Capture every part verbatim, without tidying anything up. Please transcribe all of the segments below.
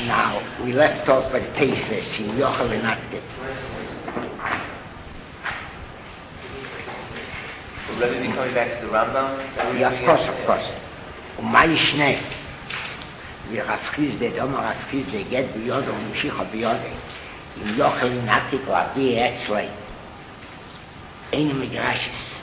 Now, we left off by the Teisves in Yochel and Atke. We're ready to be coming back to the Rambam? Yeah, of course, of course. Und mei schnell. Wir Rafkiz de Doma Rafkiz de Get Biyode und Mshicha Biyode. In Yochel and Atke or Abi Etzlei. Eine Midrashis.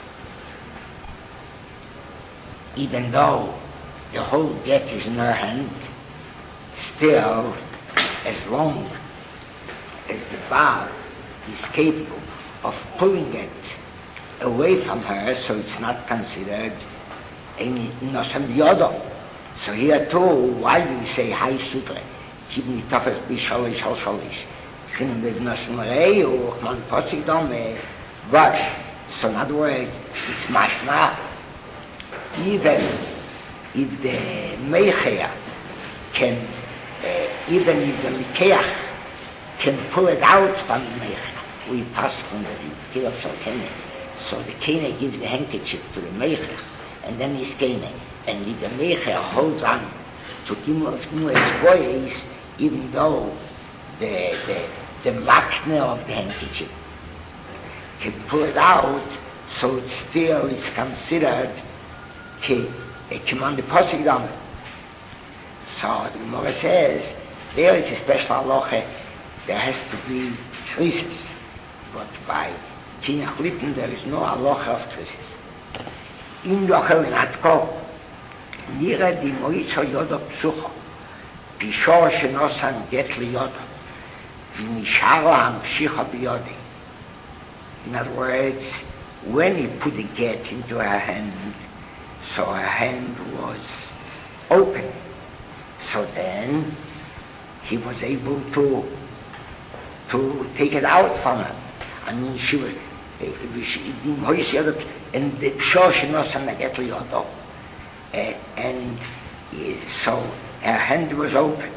Even though the whole get is in her hand, still, as long as the Baal is capable of pulling it away from her, so it's not considered any nosam biyado. So here too, why do you say Hai Sutre? Keep me tough as be shalish, hal shalish. Can be nosam rei, or man posig dome. But, so in other words, it's mashma. Even if the Meichea can, uh, even if the Likeach can pull it out from the Meichea, we pass on the Tirach Shal Kene. So the Kene gives the handkerchief to the Meichea, and then he's Kene. And if the Meichea holds on to Gimel Gimel boys, even though the, the, the Makne of the handkerchief can pull it out, so it still is considered Ke, a command the Posig Dame. So the Gemara says, there is a special halacha, there has to be krisis. But by Kinach Litten, there is no halacha of krisis. In Yochel in Atko, nira di moitzo yodo psucho, pisho shenosan get li yodo, v'nisharo hamshicha biyodi. In other words, when he put the get into her hand, so her hand was open. So then he was able to to take it out from her. I mean, she was and the pshosh and so her hand was open.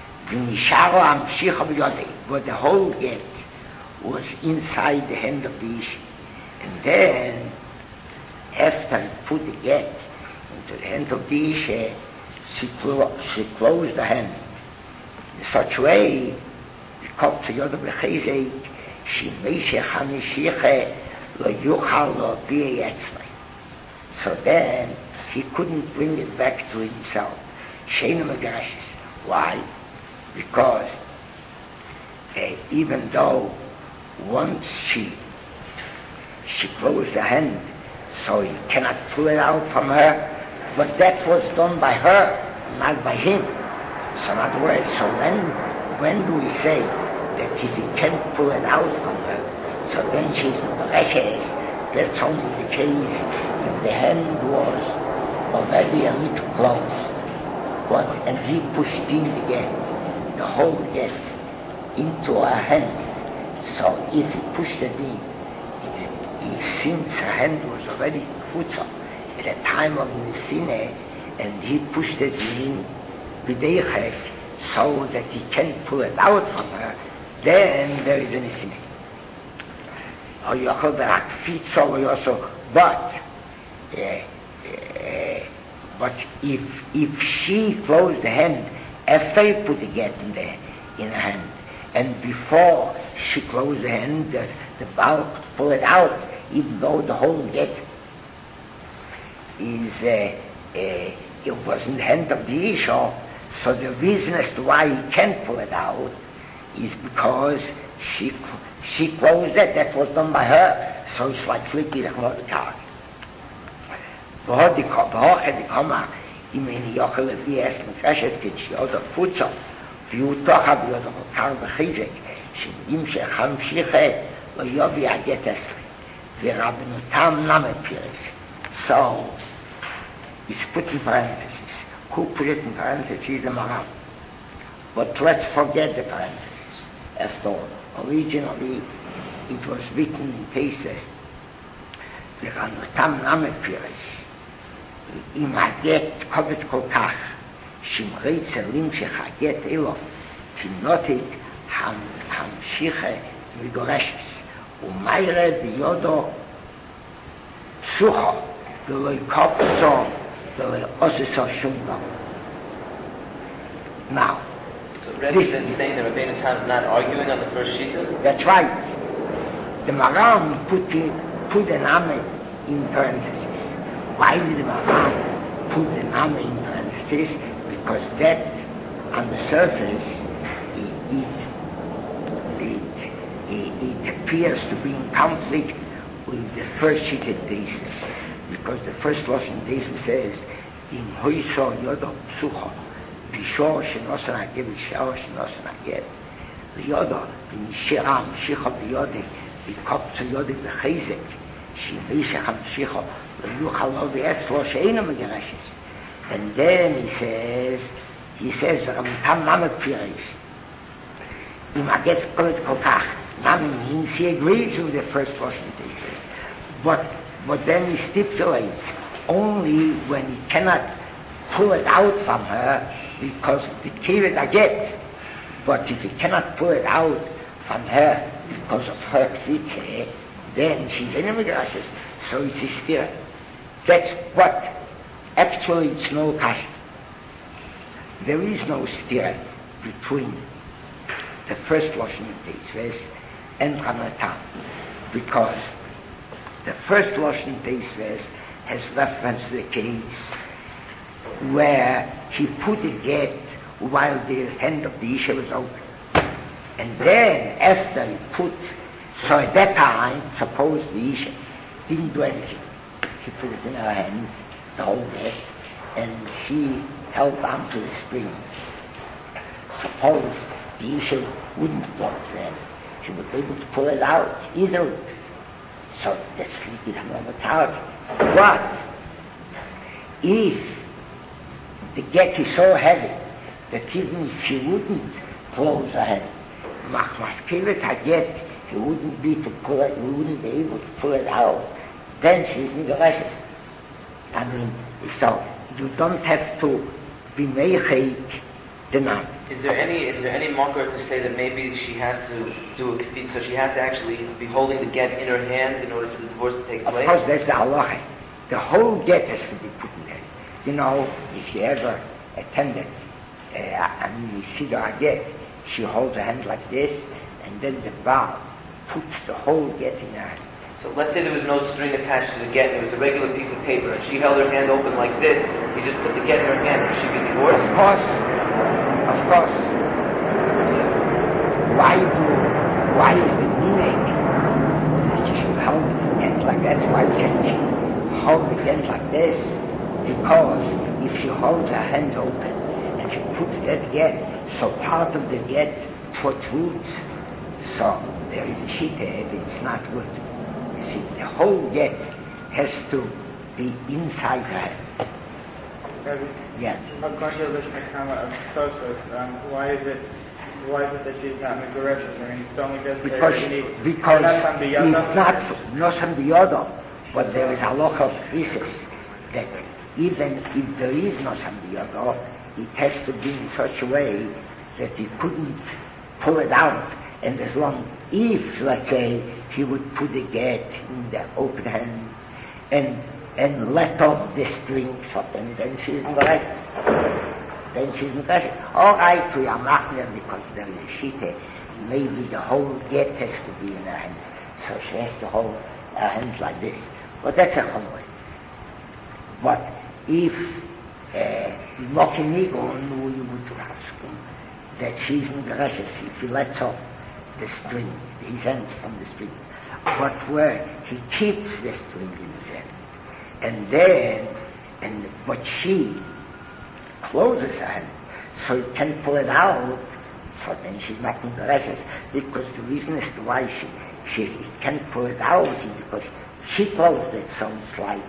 But the whole get was inside the hand of the Ish. And then after he put the get into the hand of the Isha, she, clo- she closed the hand in such a way, because to Yoda Bechezek, she Meishech HaMishiche lo yuchal lo b'yetzlei. So then he couldn't bring it back to himself. Sheina Megarashis. Why? Because uh, even though once she she closed the hand, so he cannot pull it out from her, but that was done by her, not by him. So in other words, so when when do we say that if he can't pull it out from her, so then she's Megareshes? That's only the case if the hand was already a little closed. But, and he pushed in the get, the whole get, into her hand. So if he pushed it in, it, since her hand was already futza at the time of Nesine, and he pushed it in b'deichek so that he can't pull it out from her, then there is a Nesine. Or yochel berak fitza also, but uh, uh, but if if she closed the hand after he put the get in the in her hand, and before she closed the hand, the, the Baal could pull it out, even though the whole get is uh, uh, it was in the hand of the Isha. So the reason as to why he can't pull it out is because she she closed it. That was done by her. So it's like flipping the car. V'hodi v'hoche dikoma imeni yochel levi es mefreshes k'shioda futza v'yutocha v'yoda chokar v'chizek she'im shecham shiche lo yovi aget esli v'rabbenutam namet pirish. So it's put in parentheses. Who put it in parentheses? The Maram. But let's forget the parentheses. After all, originally it was written in Teisves v'rabbenutam namet pirish. אם הגט קובץ כל כך שמרי צלים שחגט אלו תמנותיק המשיכה מגורשס ומיירה ביודו פסוחו ולא יקופסו ולא עושסו שום דבר. Now, So Rebbe is saying that Rabbeinu Tam is not arguing on the first shita? That's right. The Maram put, it, put an Ame in parentheses. Why did the Maram put an Ame in parentheses? Because that, on the surface, it, it, it, it, it appears to be in conflict with the first shita Deisves. Because the first Lashon Deisves says, in Hoiso Yodo Psucho, Bishor Shenosan Aged, Shor Shenosan Aged, Yodo, B'Nishira Mshicha B'Yode, B'Kopzo Yode B'Chezek, Shimeshach Mshicha, L'Yuchal Lo B'Etz Lo She'ena Megereshes. And then he says, he says, Ramtam Mamet Pirish, Im Aged Kolet Kolkach, Mamet means he agrees with the first Lashon Deisves. But, but then he stipulates, only when he cannot pull it out from her because the kivet aget. But if he cannot pull it out from her because of her kvitze, then she's in the midrashes, so it's a stira. That's what actually it's no kasha. There is no stira between the first Lashon Deisves and Ramatam, because the first Lashon Deisves has reference to the case where he put the get while the hand of the Isha was open. And then after he put, so at that time, suppose the Isha didn't do anything. He put it in her hand, the whole get, and she held on to the string. Suppose the Isha wouldn't close then. She was able to pull it out easily. So the sleep is Hamavatar. What if the get is so heavy that even if she wouldn't close her hand, Machmaskivet Haget, he wouldn't be to pull it, he wouldn't be able to pull it out, then she's Megereshes. I mean, so you don't have to be Meichik the night. Is there any is there any marker to say that maybe she has to do a kfit, so she has to actually be holding the get in her hand in order for the divorce to take Of place? Of course, that's the halacha. The whole get has to be put in there. You know, if you ever attended uh, a Siddur get, she holds her hand like this, and then the Baal puts the whole get in her hand. So let's say there was no string attached to the get, and it was a regular piece of paper, and she held her hand open like this, you just put the get in her hand, would she be divorced? Of course. Of course. Why do, why is the minhag that she should hold the hand like that? Why can't she hold the hand like this? Because if she holds her hand open and she puts that get, so part of the get protrudes, so there is a shita, it's not good. You see, the whole get has to be inside her hand. Yeah. According to the Mishnah of Tosfos, um, why is it why is it that she's not Megereshes? I mean, don't we just because say need, because not if not Nosan Biyodo, but there is a lot of cases that even if there is Nosan Biyodo, it has to be in such a way that he couldn't pull it out. And as long, if, let's say, he would put the get in the open hand and and let off the string, so then, then she's Megereshes. Then she's Megereshes. All right, we are machmir because there is a shita. Maybe the whole get has to be in her hand, so she has to hold her hands like this. But that's a chumrah. But if Mokinigon, uh, you would ask him that she's Megereshes if he lets off the string, his hands from the string. But where he keeps the string in his hand, and then, and but she closes her hand, so he can pull it out, so then she's not Megereshes, because the reason as to why she, she he can't pull it out is because she closed it, so it's like,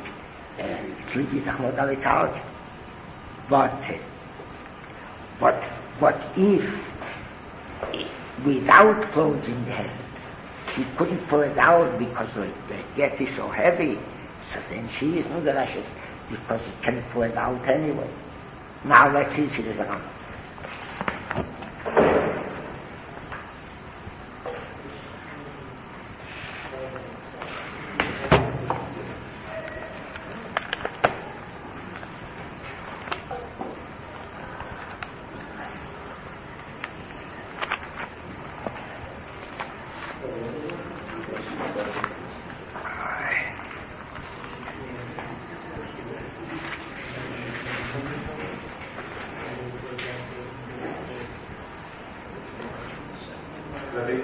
uh, but, but, but if, without closing the hand, he couldn't pull it out because the get is so heavy, so then she is Megereshes because he can't pull it out anyway. Now let's see if it is a Rambam.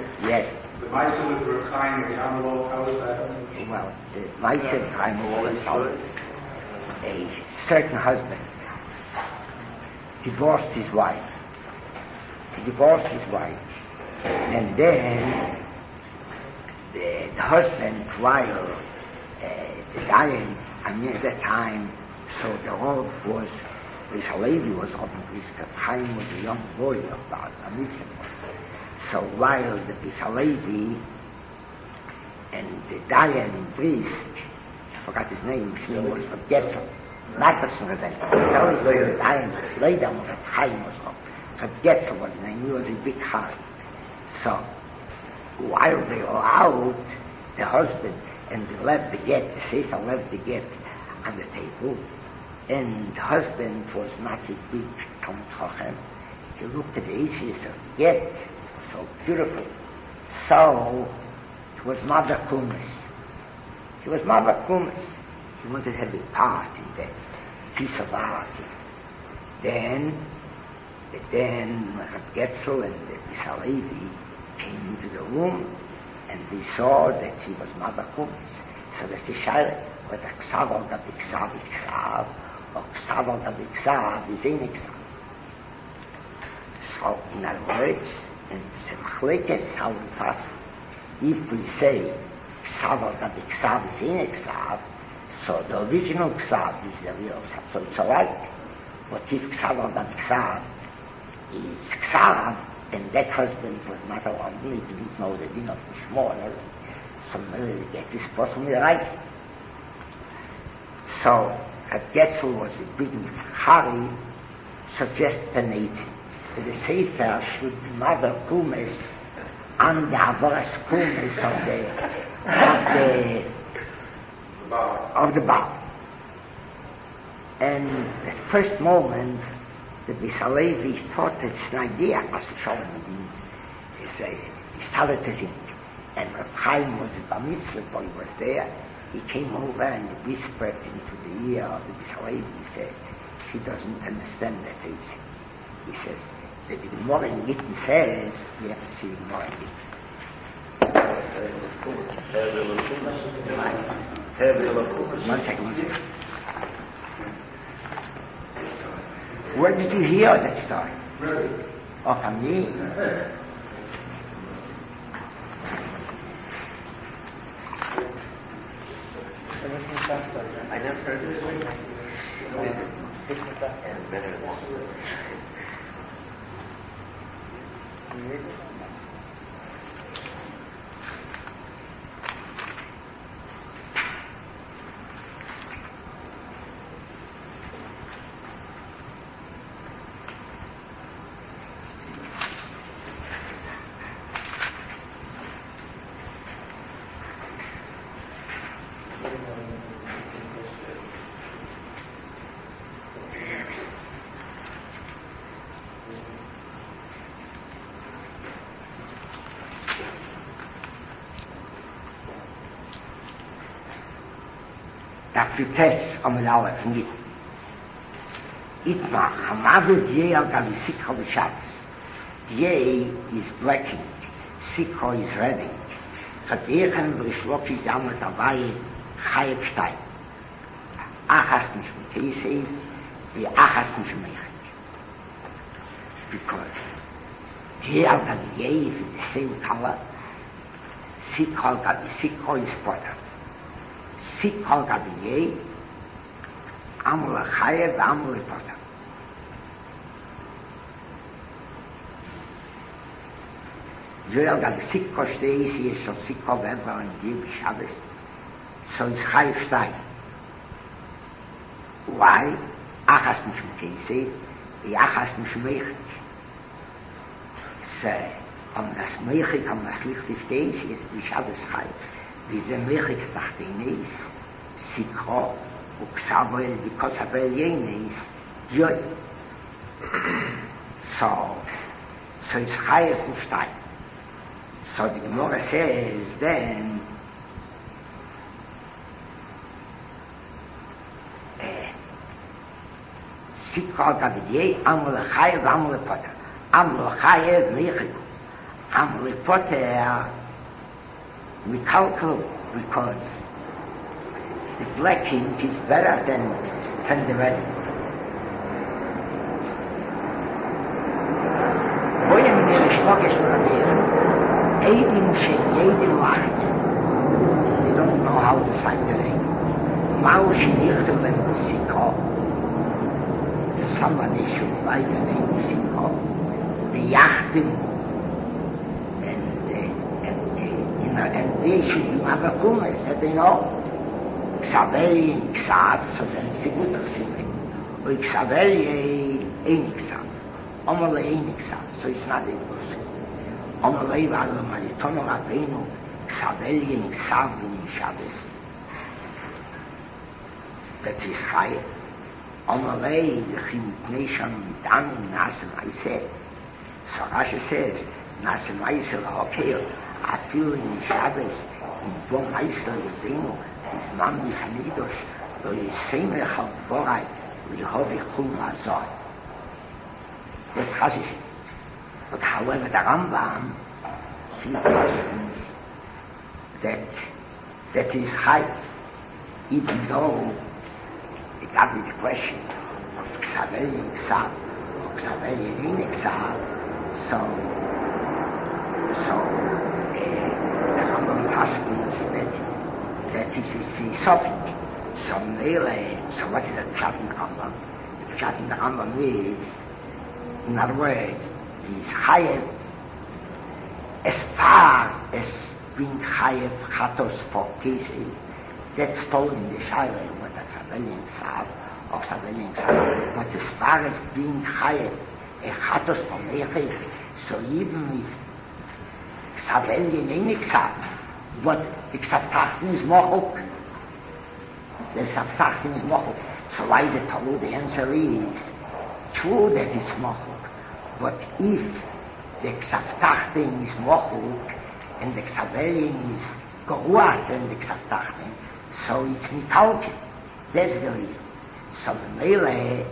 Yes. The Maisa with Reb Chaim or Yamalov, how is that? Well, the Maisa of Chaim was as follows. A certain husband divorced his wife. He divorced his wife. And then the, the husband, while uh, the dying, I mean at that time, so the Rav was, this lady was Rav Brisker. Chaim was a young boy about a mitzvah. So while the Bisalevi and the dying priest, I forgot his name, his name was Rav Getzel. Not Rav Shmuel. It's always like the dying later when Rav Chaim was Rav. Rav Getzel was his name. He was a big Chaim. So while they were out, the husband and they left the get, the Sefer left the get on the table, and the husband was not a big Talmid Chacham. He looked at the easiest of the get, it was so beautiful. So it was Mother Kumis. It was Mother Kumis. He wanted to have a part in that piece of art. Then, then Rav Getzel and the Bisalevi came into the room, and they saw that he was Mother Kumis. So that's the Shaila, whether Ksav or Gabi Ksav is Ksav, or Ksav or Gabi Ksav is in Ksav. So, in other words, in Semachlekes, how we pass, if we say Ksav or Gabi Ksav is in Ksav, so the original Ksav is the real Ksav. So it's alright. But if Ksav or Gabi Ksav is Ksav, and that husband was not around, he didn't know the din of Mishmor and everything. So maybe get this possibly right. So Rav Getzel was a big Chari, suggested an eighty. That the Sefer should be Mother Kumis and the Avaras Kumis of the of the of the Baal. And the first moment the Bisalevi thought it's an idea, as we showed him. He says, he started to think. And Rav Chaim was a bar mitzvah boy, was there. He came over and whispered into the ear of the Bisalevi. He says, he doesn't understand that. It's, he says, the Gemara in Gittin says, we have to see the Gemara in Gittin. One second, one second. Where did you hear that story? Really? Oh, from me. I never heard this one. And better than that. Fites amel Aleph from Gittin. Itma, Hamavil Dieh al Gabi Sikha B'Shabbos. Dieh is blacking, Sikha is redding. Chatechen v'Rishloki Zamet Abaye Chayev Shtayim. Achas Mishmekesei v'Achas Mishmechik. Because Dieh al Gabi Dieh is the same color. Sikha al Gabi Sikha is butter. Sikha Gabiyei, Amul Chayev, Amul Potter. Joel Gabi Sikha stays here, so Sikha Weber and Dieh Shabbos. So it's Chayev Shtayim. Why? Achas Mishmekesei, Achas Mishmechik. So, on das Mechik, on das Lichtiv Teis, jetzt die Shabbos Chayev. Wie ze mechik tachtenis, Sikha, Uksavel, Vikosavel Yenis, Dieh. So, so it's Chayev Ufshtayim. So the Gemara says then, Sikha Gabi Dieh, Amul Chayev, Amul Potter. Amul Chayev Mechik. I'm a reporter, we calculate because the black ink is better than, than the red ink. Boyen mir schmockisch probieren, Eidim shein Eidim lacht. They don't know how to find the name. Mao shenichtel ben Musiko. Somebody should buy the name Musiko. The yachtim, and, uh, and, uh, you know, and they should be Mabakumas, that they know. Xaveli in Xav, so then it's a good thing. Or Xaveli in Xav. Omole in Xav, so it's not a good thing. Omole valo maritono rabenu, Xaveli in Xav in Shabbos. That is high. Omole, the Chimit Nation, Mitam, Nasem Aise. So Rashi says, Nasem Aise, okay, I feel in Shabbos, in Vom Aise, Yedenu, his mom is Hamidosh, lo yisemech al dvorai, lihovi chul mazor. That's Chazish. But however, the Rambam, he persons that, that is high, even though it got me the question of Xaveli and Xav, or Xaveli and Xav, so, so, uh, the Rambam persons that that is a suffix. So Mele, so what's the Pshat in the Rambam? The Pshat in the Rambam is, in other words, is Chayev, as far as being Chayev Chatos for Kesef, that's told in the Shaila, what a Xaveli and Xav, or Xaveli and Xav, but as far as being Chayev, a Chatos for Mechek, so even if Xaveli and Ein Xav, but the Ksavtachtin is Mochuk. The Ksavtachtin is Mochuk. So why is it told? The answer is true that it's Mochuk. But if the Ksavtachtin is Mochuk and the Ksaveli is Goruach and the Ksavtachtin, so it's Mikalkin. That's the reason. So the Mele,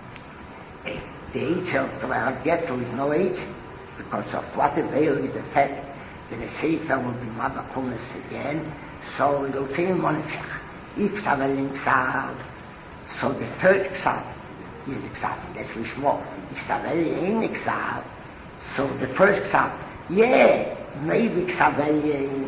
the Eitzel, the Gestel is no Eitzel, because of what the veil is the fact that the Sefer will be Mabakunas again, so it'll say in Monefshach. If Xavel Xav, so the third Xav is the Xav, that's Lishmo. If Xavel ain't Xav, so the first Xav, yeah, maybe Xavel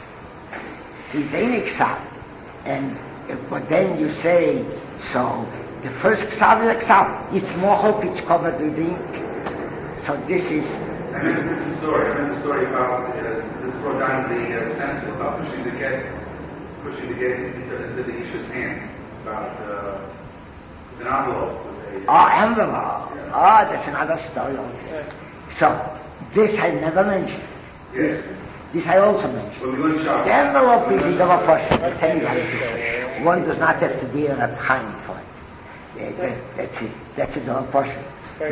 is ain't Xav, and but then you say, so the first Xav is Xav, it's Mohok, it's covered with ink. So this is. I meant a different story. I meant the story about uh, let's go down the uh, stencil about pushing the get, pushing the get into, into the Isha's hands. About uh, an envelope with a. Oh, envelope. Yeah. Oh, that's another story altogether. So this I never mentioned. Yes. This, this I also mentioned. Well, we're going to show. The envelope is in the portion. One does not have to be in a time for it. Yeah, that, that's it. That's a double portion. So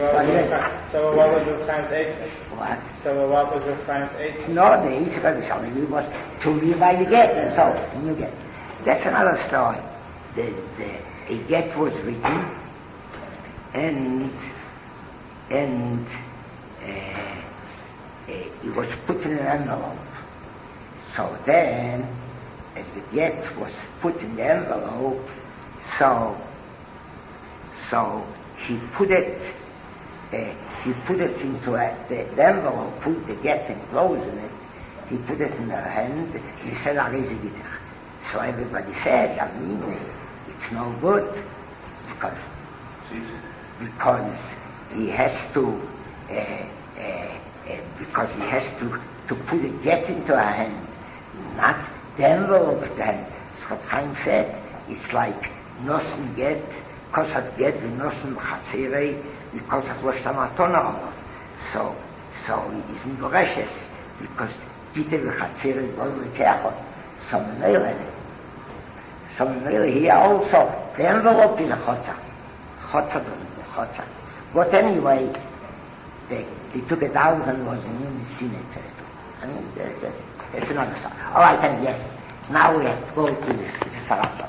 what was with times eight? What? So what was with times eight? No, the eight it was to read by the get, and so and you get. That's another story. The the a get was written, and and uh, uh, it was put in an envelope. So then, as the get was put in the envelope, so so. He put it, uh, he put it into a, the, the envelope, put the get and clothes in it. He put it in her hand. And he said, "Areze gitach." So everybody said, "I mean, it's no good because because he has to uh, uh, uh, because he has to to put a get into her hand, not the envelope in the hand." So Chaim said, "It's like nosen get." Because of get the nosen chatzirei, because of loshamatona. So, so it isn't goreshes, because Peter the chatzirei was the kechot. So Menele, so Menele here also, the envelope is a chotza. Chotza doesn't be chotza. But anyway, they, they took it out and it was in Unisine. I mean, that's, that's, that's another song. All right, then, yes. Now we have to go to the, the Sarabah.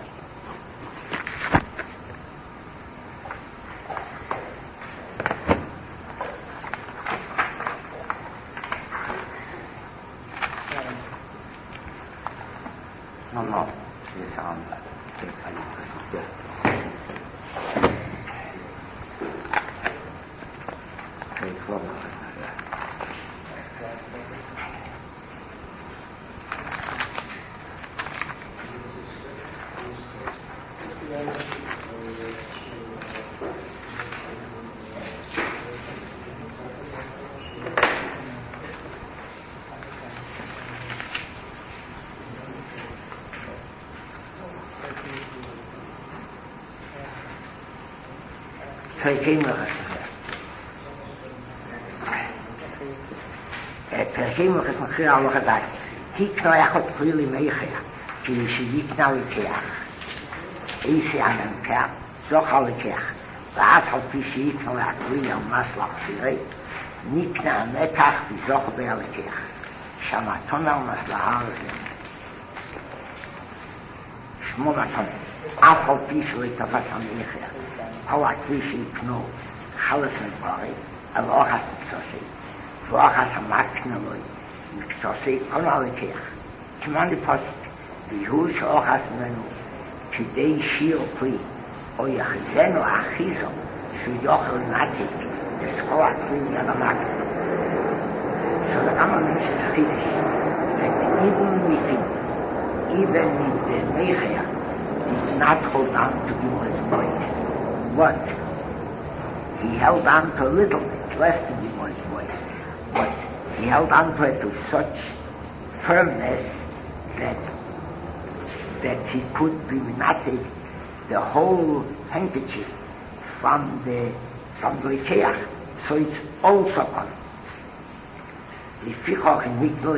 פרקים פרקים מלכס מכיר על מחזק היקנו יחד כלילי מייחיה כי שיקנה לקח איסי הממקח זוכה לקח ועד על פי שיקנו להקליל על מסלח שירי ניקנה המקח וזוכה בה לקח שמתון על מסלחה הזה שמונה טון אף על פי שלא תפס המייחיה כל הכלי שיקנו חלף מבורי על אוחס מקסוסי ואוחס המקנלוי מקסוסי כל הלקח כמען לפוסק והוא שאוחס ממנו כדי שיר כלי או יחזנו אחיזו שהוא יוכל נתיק לסקול הכלי מיד המקנל so the Rambam mentions a Chiddush that even we think even if the Meichia did not hold on to Gimor's voice what? He held on to a little bit, less than Gimor's voice, but he held on to it with such firmness that that he could be minated the whole handkerchief from the from the Lekeach. So it's also gone. לפיכך הניקנו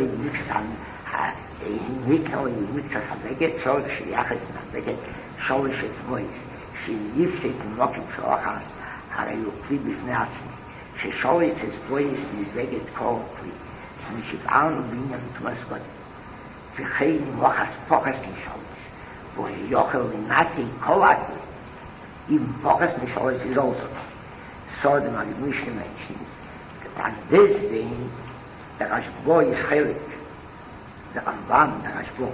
למקצה סבגת, צורך שיחד נבגת שולש עצמויס, שיפסק מוקים שאוחס, הרי הוא כלי בפני עצמי, ששולש עצמויס נבגת כל כלי, משבענו בעניין תמסגות, וכן מוחס פוחס משולש, והוא יוכל לנתי כל הכלי, אם פוחס משולש is also. So the Mishnah mentions that on this day, the Rashbo is Chelik, the Rambam, the Rashbo.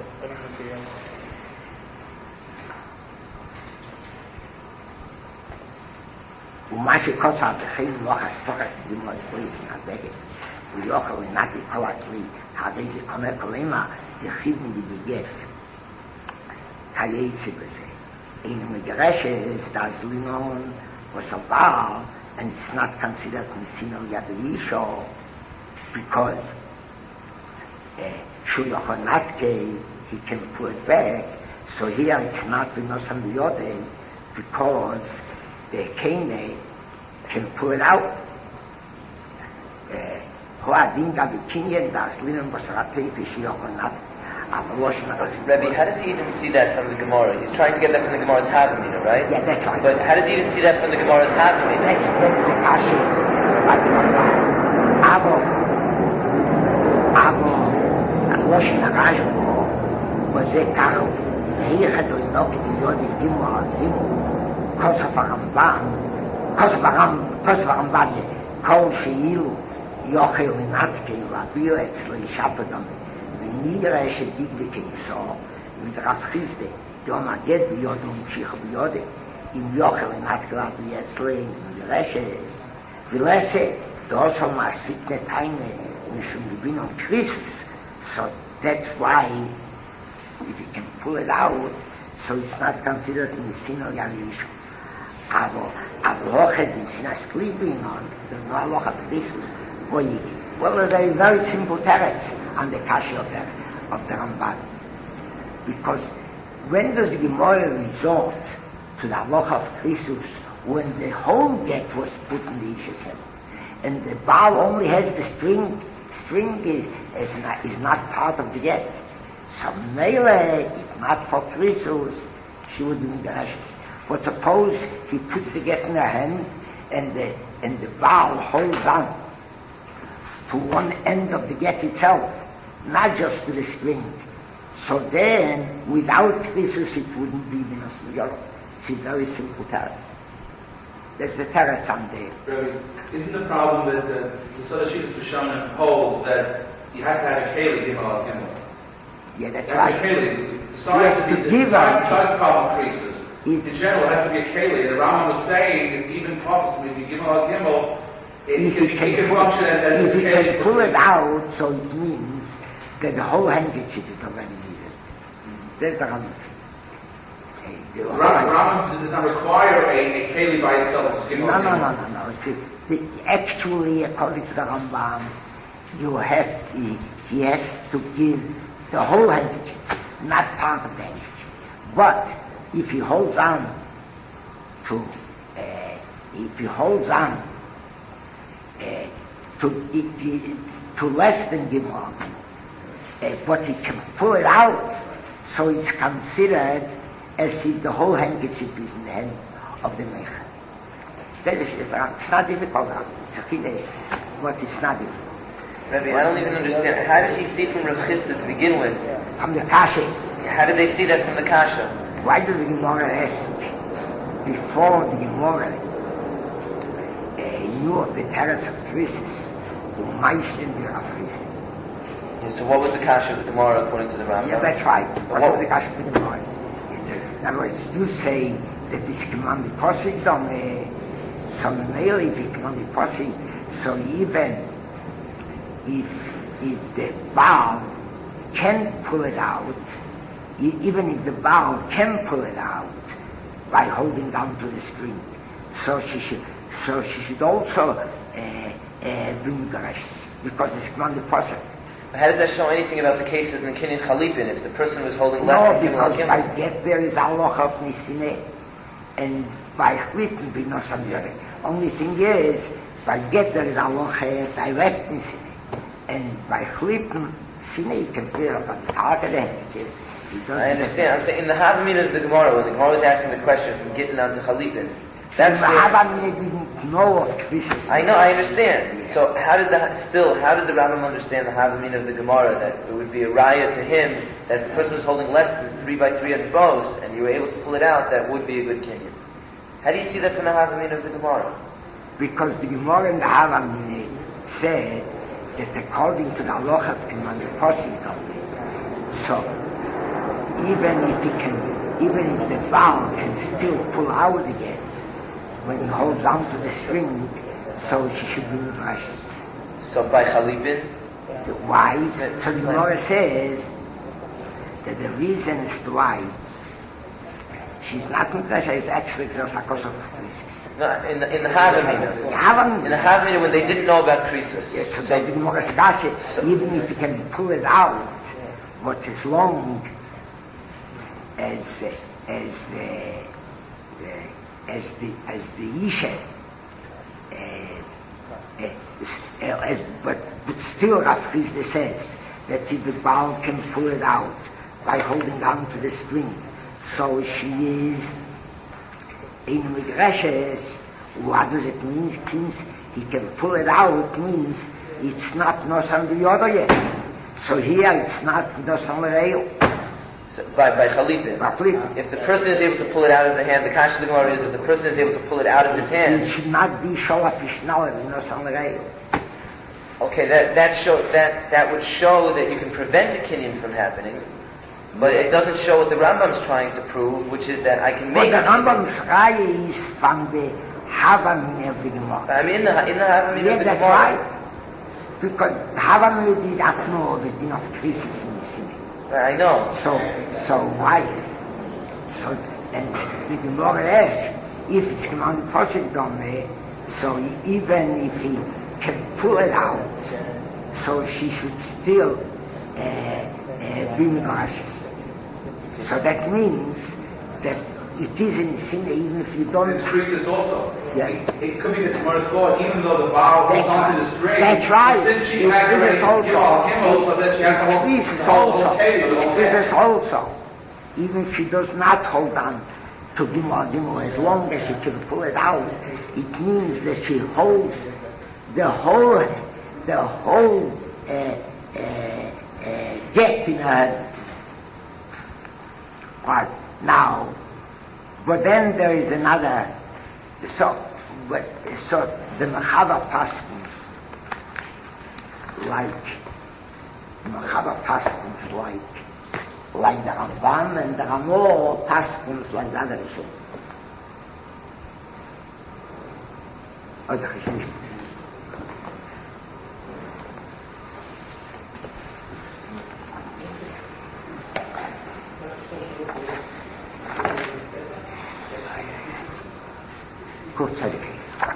ומה שקוצר בכן מוחס פוחס בדימו עצבויס מהבגת, ויוכל לנתי כל הכלי, הרי זה קונה כלימה, דחיבני בדיגת. כייצא בזה. אין מגרשת, das Linon was a Baal, and it's not considered Nisino Yadayisho, because Shulachonatke, he can pull it back, so here it's not Vinosam Yode, because the Kene can pull it out. Hoadin Gabi Kinyan, das Linon was a Ratefi Shulachonatke. Rebbe, how does he even see that from the Gemara? He's trying to get that from the Gemara's Havamina, right? Yeah, that's right. But how does he even see that from the Gemara's Havamina? That's, that's the Kashi by the Rambam. Avo, Avo, Alosh Narajmo, was a Kachu, Heichad o Inoki Yodi Gimu al Gimu, Kosov Rambam, Kosov Rambam, Kosov Rambam, Kol Sheilu, Yochel Inatke, Rabio Etzlo Yishapadam, ונראה שדיגדקי סו, ודרף חיסדה, דום הגד ביודו ומשיך ביודו, אם יוכל נתקלה ביצלין, ודרשת, ולסה, דוסו מעסיק נתיינה, משום לבינו קריסוס. So that's why, if you can pull it out, so it's not considered in the sin of Yarishu. אבל, אבל הוכד in sin asklibin on, the no aloha קריסוס, בו יגי. Well, a very, very simple teretz on the Kashi of the, of the Ramban. Because when does the Gemara resort to the halacha of Krisus when the whole get was put in the Isha's head? And the Baal only has the string. String is, is, not, is not part of the get. So Mele, if not for Krisus, she would be Midrashis. But suppose he puts the get in her hand and the, and the Baal holds on to one end of the get itself, not just to the string. So then, without Krisus, it wouldn't be Minas Miyoro. It's a very simple teretz. There's the teretz on there. Rabbi, isn't the problem that the, the Sadashitas Vishamim holds that you have to have a Keli Gimel al Gimel? Yeah, that's you right. Have a Keli. Yes, to give besides, her. besides the problem of Krisus, is in general, it has to be a keli. The Rambam was saying that even possibly if you give al gimel, it if can, you be, can, it can pull, function as, as if a you keli. can pull it out, so it means that the whole handkerchief is already needed. There's the Rambam. The Rambam does not require a, a keli by itself. Just give No, al no, gimel. no, no, no. See, the, actually, according to the Rambam, you have to, he, he has to give the whole handkerchief, not part of the handkerchief. But if he holds on to, uh, if he holds on uh, to if he, to less than Gimel, uh, but he can pull it out, so it's considered as if the whole handkerchief is in the hand of the Mecher. It's not difficult, it's a chidei, but it's not difficult. Rabbi, I don't even understand. How did he see from Rav Chisda to begin with? From the Kasha. How did they see that from the Kasha? Why does the Gemara ask before the Gemara uh, knew of the terrace of Krisis, the Meister the Rav Chisda? Yeah, so what was the Kasha of the Gemara according to the Rambam? Yeah, that's right. What, What was the Kasha of the Gemara? It's a, in other words, you say that this command the Posik done, uh, so mainly if you command the Posik, so even if if the Baal can pull it out, e- even if the Baal can pull it out by holding down to the string, so she should, so she should also uh, uh, bring the rashes, because it's command the Posik. How does that show anything about the case of the Kinyan Chalipin if the person was holding less No, than Gimel because by Gimel? get there is Allah of Nisine, and by Chlipin we know some other. Only thing is, by get there is Allah direct Nisine, and by Chlipin, Sine you can clear up on the target handkerchief. I understand. I'm saying in the Havamina of the Gemara, when the Gemara was asking the question from Gittin on to Chalipin, that's the where... Havamina didn't know of Krisis. I know, I understand. So how did the, still, how did the Rambam understand the Havamina of the Gemara, that it would be a raya to him, that if the person was holding less than three by three etzbos, and you were able to pull it out, that would be a good kinyan? How do you see that from the Havamina of the Gemara? Because the Gemara and the Havamina said that according to the halacha of command the Posik, so even if he can, even if the Baal can still pull out again when he holds on to the string, so she should be rashes. So by Chalipin? So why? So, so the Gemara says that the reason as to why she's not Midrasha is actually because of Krisis. No, in the, in the Havamina. The Havamina. In the Havamina when they didn't know about Krisis. Yes, so, So- that's the Gemara's Kasha. So- Even if you can pull it out, what is long as uh, as uh, uh, as the as the Isha, uh, uh, uh, as but but still Rav Chisda says that if the Baal can pull it out by holding on to the string, so she is in Midrashes. What does it mean? It means he can pull it out. Means it's not Nosan B'yodo yet. So here it's not Nosan L'Reil. So by, by Chalipin. By Chalipin. If the person is able to pull it out of the hand, the Kasha of the Gemara is if the person is able to pull it out of his hand. It should not be Sholach Ishnal Nosan L'Reil. Okay, that that show that that would show that you can prevent a kinyan from happening, but it doesn't show what the Rambam's trying to prove, which is that I can But make. the a kinyan. Rambam's Raya is from the Havamina of the Gemara. I mean, in the in the Havamina Yeah, of the that's Gemara. right. Because Havamina did not know of it enough Krisis in the Sinai. I know. So, so why? So, and the Gemara asks, if it's commanded Posik Dome, so even if he can pull it out, so she should still uh, uh, be Midrashis. So that means that it is in the Sinai, even if you don't... It's Krisis also. Yeah. It, it could be the Gemara's thought, even though the Baal holds That's onto right. the string. That's right. Since she It's has business already also. Gimel Gimel, so that she has It's to hold- business the whole also. keli, the It's whole business hand. also. Even if she does not hold on to Gimel Gimel, as long as she can pull it out, it means that she holds the whole, the whole uh, uh, uh, get in her hand. Right. Now, but then there is another. So, but so the Mechava Paskins, like the Mechava Paskins, like like the Rambam and the Ramor Paskins like the other Rishon. Oh, the Rishon. Kurz Tzadikei.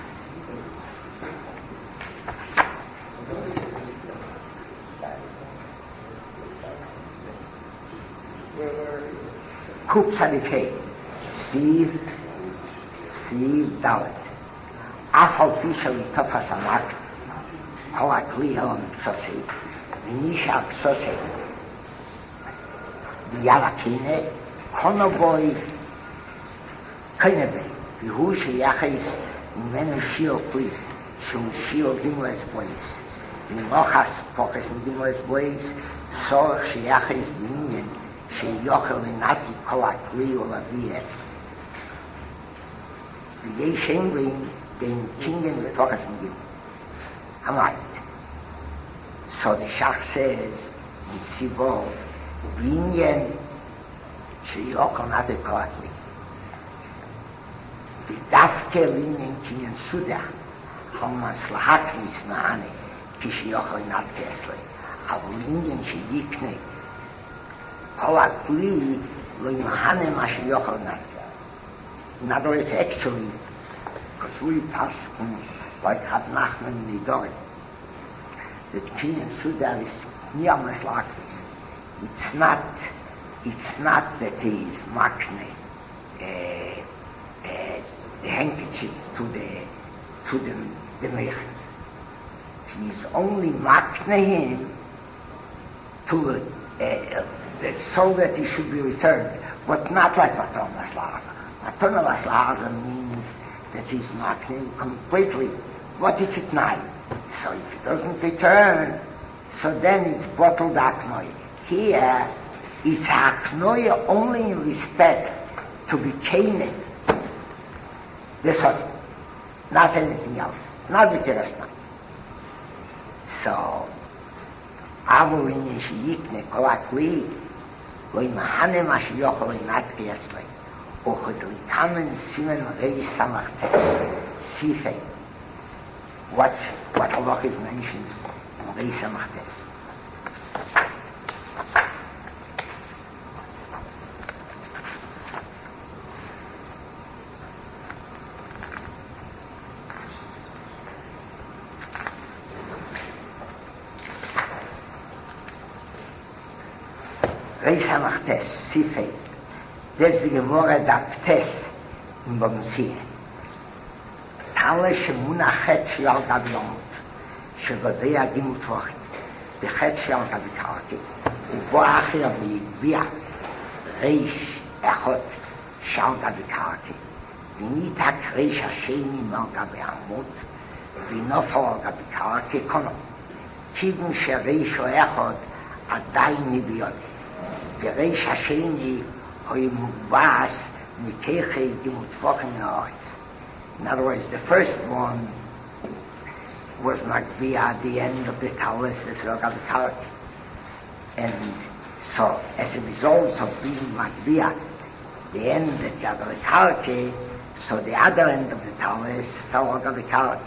Kuf Tzadikei, Siv, Siv Dalet. אף על פי שלתופס ענק, כל הכלי על המקצוסי, וניש הקצוסי, ביד הקינה, קונו בוי, קיינה בי, והוא שיחס ממנו שיר כלי, שהוא שיר גימלס בויס, ונוחס פוקס מגימלס בויס, צורך שיחס בעניין, שיוכל לנתי כל הכלי ולהביא את. ויש אומרים, den Kindern mit Wachsen geben. Am Leid. So die Schach says, in Sibo, Binyen, שיוכל נתי כל הכלי. ודווקא Binyen Kinyen Suda, על מסלחקליס מענה, כשיוכל נתי כסלי. אבל Binyen שיקנה, כל הכלי לא ימהנה מה שיוכל נתי. In other words, actually, because we pass like Rav Nachman Nidori, that Kinyan Suda is niyamas like this. It's not, it's not that he is makne uh, uh, the handkerchief to the to the the meichen. He is only makne him to uh, the so that he should be returned, but not like Maton Laslaza. Maton Laslaza means that he's makne completely. What is it now? So if it doesn't return, so then it's bottled aknoy. Here, it's aknoy only in respect to be kane. This one, not anything else. Not with the rest. So, avu in yishikne kolakli, loy mahane ma shiyochol inatke yaslei. Ochot likamen simen rei samachtes, sifei. What's, what Allah is mentioned in rei samachtes. Rei samachtes, sifei. Das die Gemorre darf Tess im Bomsir. Tale Shemuna Chetzi al Gabiont, שבדיה גימות פוחים, בחצי על גביקרקי, ובו אחר ביגביע ריש אחות שעל גביקרקי, וניתק ריש השני מעל גבי עמוד, ונופל על גביקרקי קונו, כיוון שריש אחות עדיין נביודי, וריש השני הוא מובס מככי גימות פוחים לארץ. In other words, the first one was Magbiya at the end of the talus, the Srog Abikar. And so, as a result of being Magbiya, the end of the Abikar, so the other end of the talus fell on Abikar.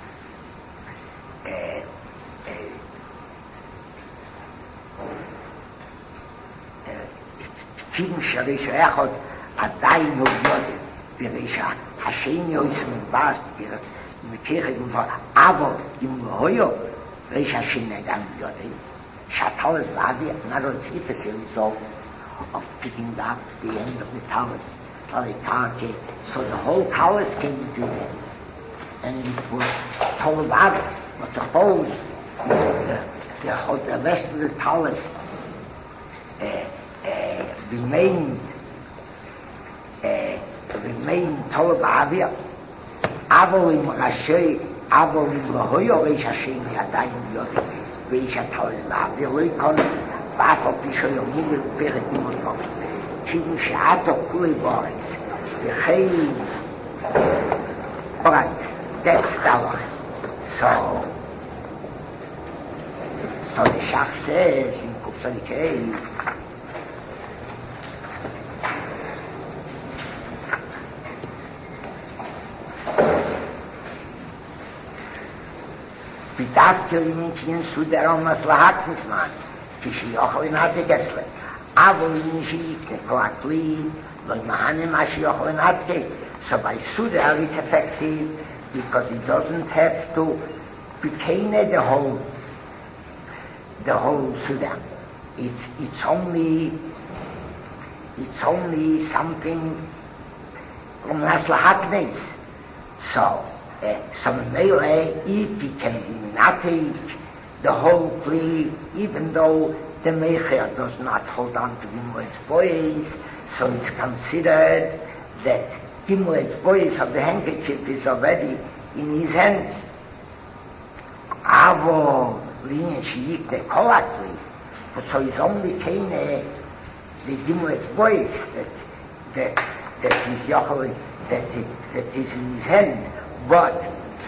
Kim Sharish Echot עדיין הוא יודע, ברישה, השני הוא שמבאס, מכירת גופה, אבל אם לא היה, רישה השני עדיין יודע, שהטלס באוויר, not only if it's a result of picking up the end of the talus, so the whole talus came into his hands, and it was told about it. But suppose the, the, the rest of the talus uh, uh, remained remain told באוויר, אבל אם ראשי, אבל אם לא היה ריש השני עדיין יודעים, ואיש הטלס באוויר לא יקון, ואף על פי שיאמרו בפרק גימות פוחים, כיוון שעתו כולי בארץ, וכי, alright, that's the law. So, so the Shach says in Kuf Tzadikei, בדווקא לעניין סודר על מסלחת מזמן, כשיוכל לנעתי גסלה. אבל אם שיקנה כל הכלי, לא ימהנה מה שיוכל לנעתי. So by Sudar it's effective because it doesn't have to become the whole, the whole Sudar. It's, it's only, it's only something from Maslahat Nes. So, uh, so melee, if he can not take the whole tree, even though the Mecher does not hold on to Gimlet's boys, so it's considered that Gimlet's boys of the handkerchief is already in his hand. Avo linien sheyikne kolakli, so it's only kane the Gimlet's boys that that that is yochel that he, that is in his hand, but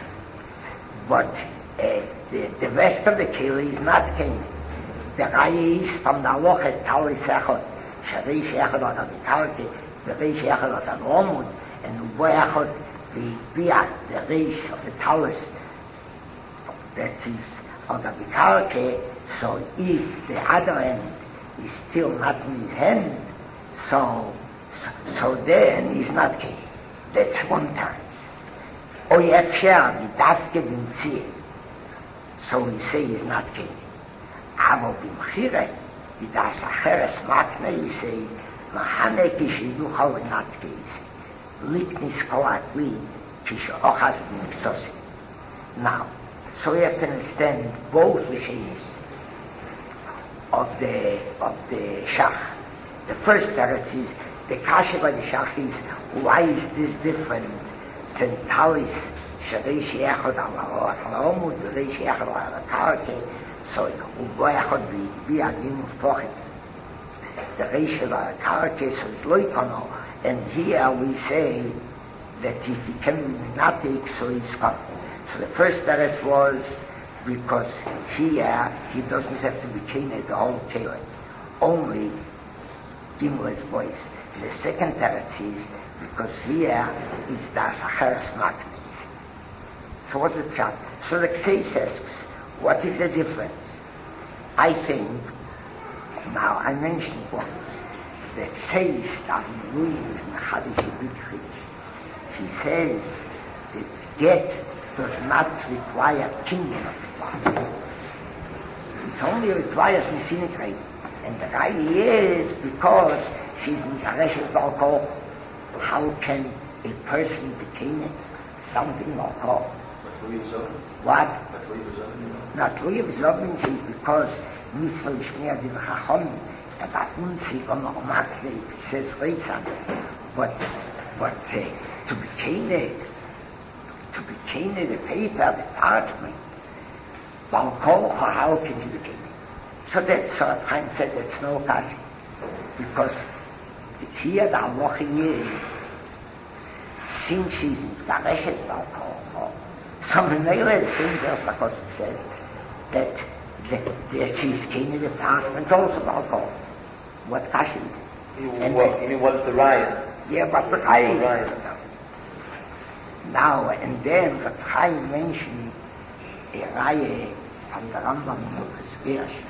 but uh, the, the rest of the keli is not kane. The Raya is from the Lochet Talis Echot, Sharei Shechot on the Karki, the Reish Echot on the Romud, and Ubo Echot, the Biach, the Reish of the Talis, that is on the Karki. So if the other end is still not in his hand, so so, so then he's not king. That's one time. Or Yefsher, the Dafke Bimtzi, so we say he's not king. Aber במחירה, ידעס אחרס מקנה יסי, מהנה כשידוכל ונתקה יסי. ליקניס כל הכלי, כשאוחז במקצוסי. Now, so you have to understand both Rishonis of the, of the Shach. The first teretz is, the kasha by the Shach is, why is this different than Talis, Sharei Sheichot al Ha'omud, Sharei Sheichot al Karke. So, ובו יכול be הגים ופתוחים. The Reish of the Karke, so it's loikono. And here we say that if he can be lunatic, so he's gone. So the first teretz was because here he doesn't have to be keined the whole kele, only Gimlet's voice. And the second teretz is because here is the Sacharas Magnet. So what's the chat? So the Ksei asks, what is the difference? I think, now I mentioned once, that Ksei that in Louis is Mechadish Bidchi. He says that get does not require kinyan of the body. It only requires Nisinic Reid. And the guy is because she's Mikareshes Balkov. How can a person be kinyan? Something Balkov. What? Not Luyev Zovin is because Mitzvah Ishmeah Div Chachom about Unzig on Makne, it says Reitzan. But, but uh, to be kinyan, to be kinyan, the paper, the parchment, Balkov, how can you be kinyan? So that so Chaim said that's no kashi. Because here the Alochi is, since she's in Gareshes Balkov, so Mimele, the same just like it says, that that she's kinyan the parchment also Balkov. What kashi is it? You, And what, the, you mean what's the raya? Yeah, but the Raya is Raya. now, and then the Chaim mentioned a Raya from the Rambam in Hilchos Gersh.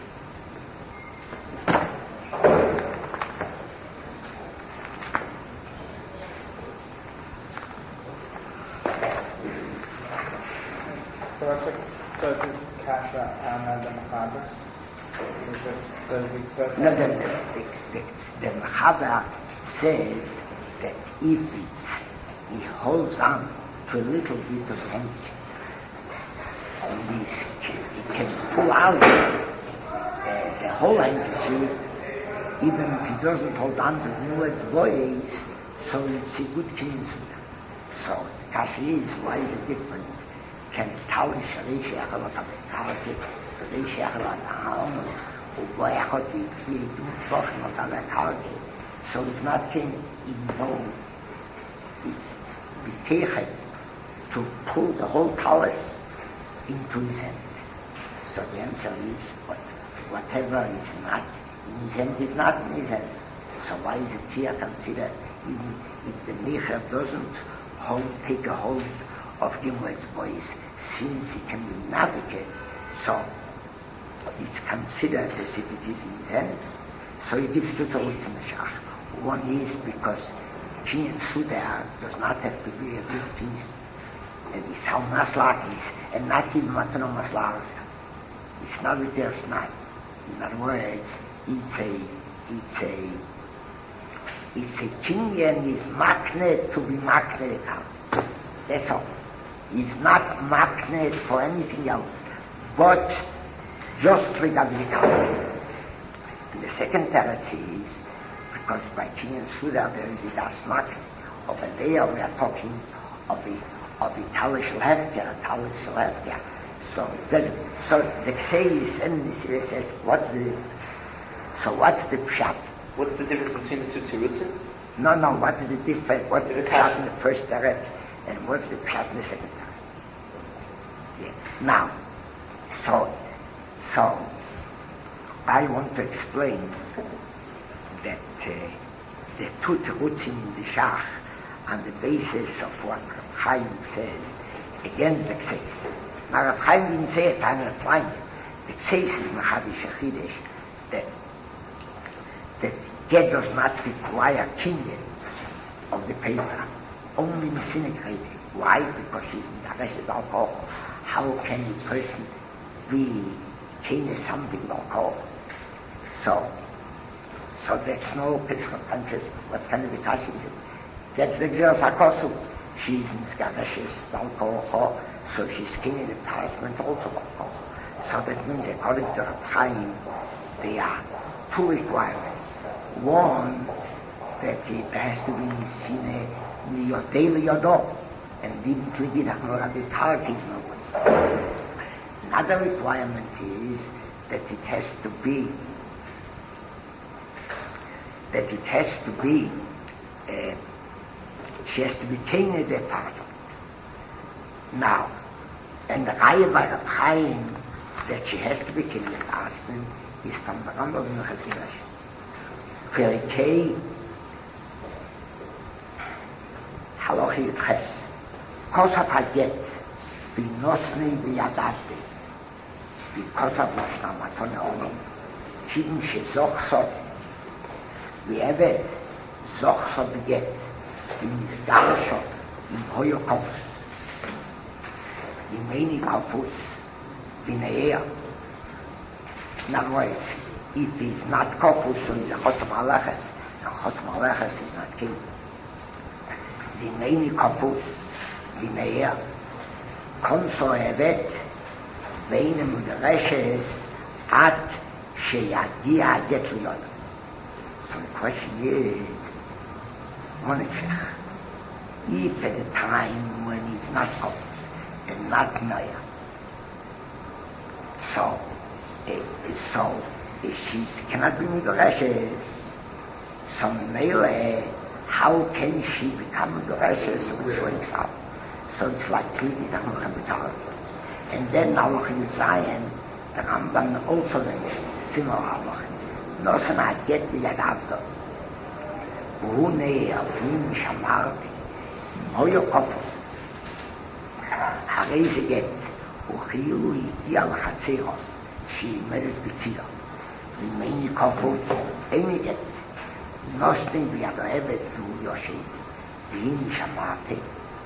So what's the, so is this kasha on the Mechaber? Is it, does it, does No, the, the, the, the Mechaber says that if it's, he holds on to a little bit of handkerchief, and he's, he can pull out uh, the whole handkerchief, even if he doesn't hold on to Gimlet's boys, so it's a good clean suda. So the kasha is, why is it different? Can Tali Sharei Sheichot al Karke, Sharei Sheichot al Ha'omud, ובו יכול להקריא דמות תוכן אותה לקרקע. So it's not king, even though it's bekechet to pull the whole talus into his hand. So the answer is, but whatever is not in his hand is not in his hand. So why is it here considered, even if the Mecher doesn't hold, take a hold of Gimlet's voice, since it can be navigated, so it's considered as if it is intent. So he gives two Torahs in the Shach. One is because Kinyan Suda does not have to be a good Kinyan. And it's how Maslach is, and not even Matano Maslach. It's not with their snot. In other words, it's a, it's a, it's a Kinyan is magnet to be magnet. That's all. It's not magnet for anything else, but just regarding the Kabbal. And the second teretz is, because by Kinyan Suda there is a Das magnet. Over there we are talking of a, of a Talish Lefker, Talish Lefker. So, there's, so the Ksei and the series says, what's the, so what's the Pshat? What's the difference between the two Tzirutzim? No, no, what's the difference? What's There's the a Pshat kasha. in the first teretz, and what's the Pshat in the second teretz? Yeah. Now, so, so, I want to explain that uh, the two Terutzim in the Shach, on the basis of what Reb Chaim says, against the Kseis. Now, Reb Chaim didn't say it, I'm applying it. The Kseis is Machadish Achidesh, that, that get does not require kinyan of the paper, only Messianic reading. Why? Because she's arrested alcohol. How can a person be kinyan something alcohol? So, so that's no physical conscious. What kind of a kash is it? That's the Xeros HaKosu. She's in Skareshes alcohol, so she's kinyan the punishment also alcohol. So that means, according to Reb Chaim, there are two requirements. One, that it has to be seen Niyotei Liyodo, and didn't Ligidach Morabi Tarkis nobody. Another requirement is that it has to be, that it has to be, uh, she has to be Kene the apartment. Now, and the Raya by Reb Chaim, that she has to be Kene the apartment, is from the Rambam in Chazirash. Perikei Halachi Yitches Kosaf Haget V'nosnei V'yadavde V'kosaf L'shtamatone Olam Kidin Shezoch So V'evet Zoch So Beget V'nisgar So V'hoyo Kofus V'meini Kofus V'neir. In other words, if he's not kofus, so he's a chotzam halachas, and chotzam halachas is not king. V'meini kofus, v'neir, konso evet, v'einem u'dereshes, at sheyagia get liyod. So the question is, Monefech, if at a time when he's not kofus, and not noya, so, it, so, she cannot be Migorashes. So Mele, how can she become Migorashes when she wakes up? So it's like Kligi Tamukhabitar. And then Alochin Zion, the Ramban also mentions similar Alochin. Nosana get the Yadavdo. Hune Avim Shamarti. Moyo Kofos. Hareze get. Uchilu Yal Chatziro. She meres Bitziro. V'meini kofus eini get nosting b'yad ha'evet v'hu yoshin v'hin shamate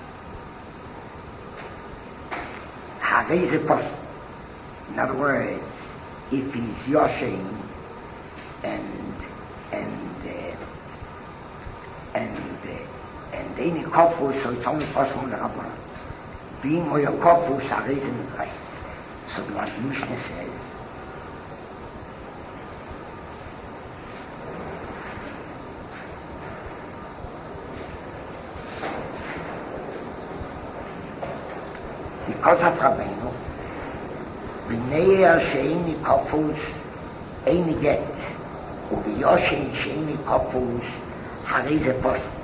harei ze post. In other words, if he's yoshin and and uh, and uh, and eini kofus, so it's only possible in the Rabbanan. V'im oyo kofus harei ze midrash. So what Mishnah says, because of Rabbeinu, b'neir she'ini kofus eini get, u'b'yoshin she'ini kofus harei ze post.